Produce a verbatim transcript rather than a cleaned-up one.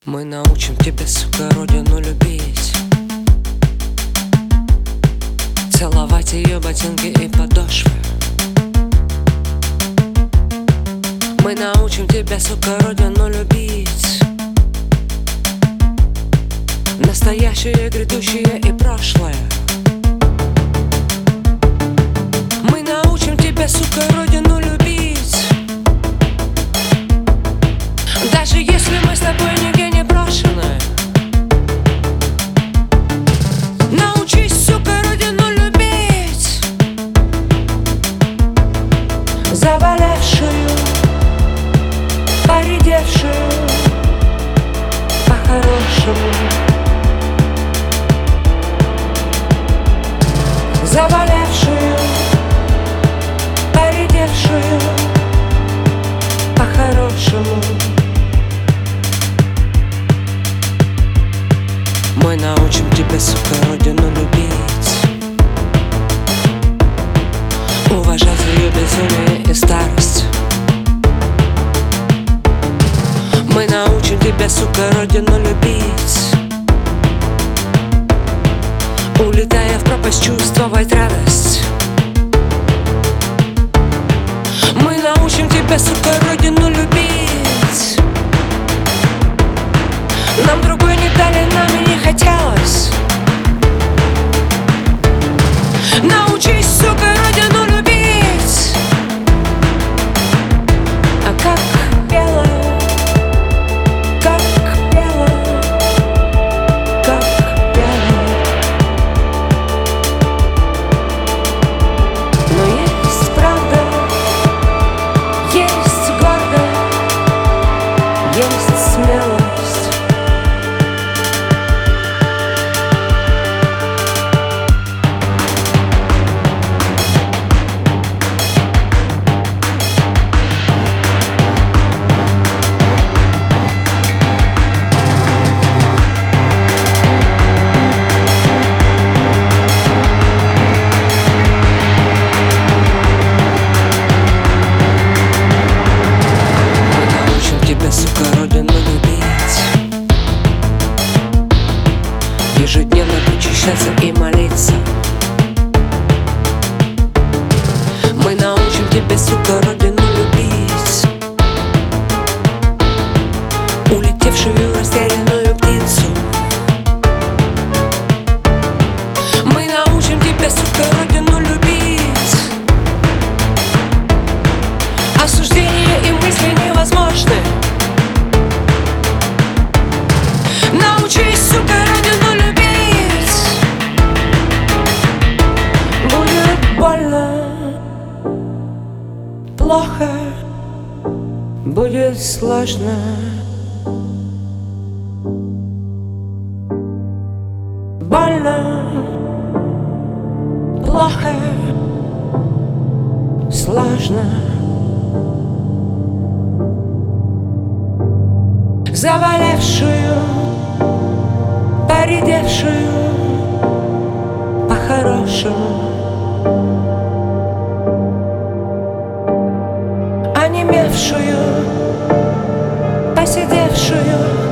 Мы научим тебя, сука, родину любить, целовать ее ботинки и подошвы. Мы научим тебя, сука, родину любить, настоящее, грядущее и прошлое. Мы научим тебя, сука, родину любить, даже если мы с тобой нигде не брошены. Научись, сука, родину любить, заболевшую, поредевшую, по-хорошему. Заболевшую, поредевшую, по-хорошему. Мы научим тебя, сука, родину любить, уважать ее безумие и старость. Мы научим тебя, сука, родину любить, улетая в пропасть, чувствовать радость. Мы научим тебя, сука, родину любить. Нам другой не дали, нам и не хотелось. Научись, сука, родину любить. А как пела, как пела, как пела. Но есть правда, есть гордость, есть смелость. Сука, родину любить, ежедневно причащаться и молиться. Мы научим тебя, сука, родину любить, улетевшую растерянную птицу. Мы научим тебя, сука, родину любить. Осуждение и мысли невозможны. Научись, сука, родину любить. Будет больно, плохо, будет сложно. Больно, плохо, сложно. Заболевшую, поредевшую, по-хорошему. Онемевшую, посидевшую,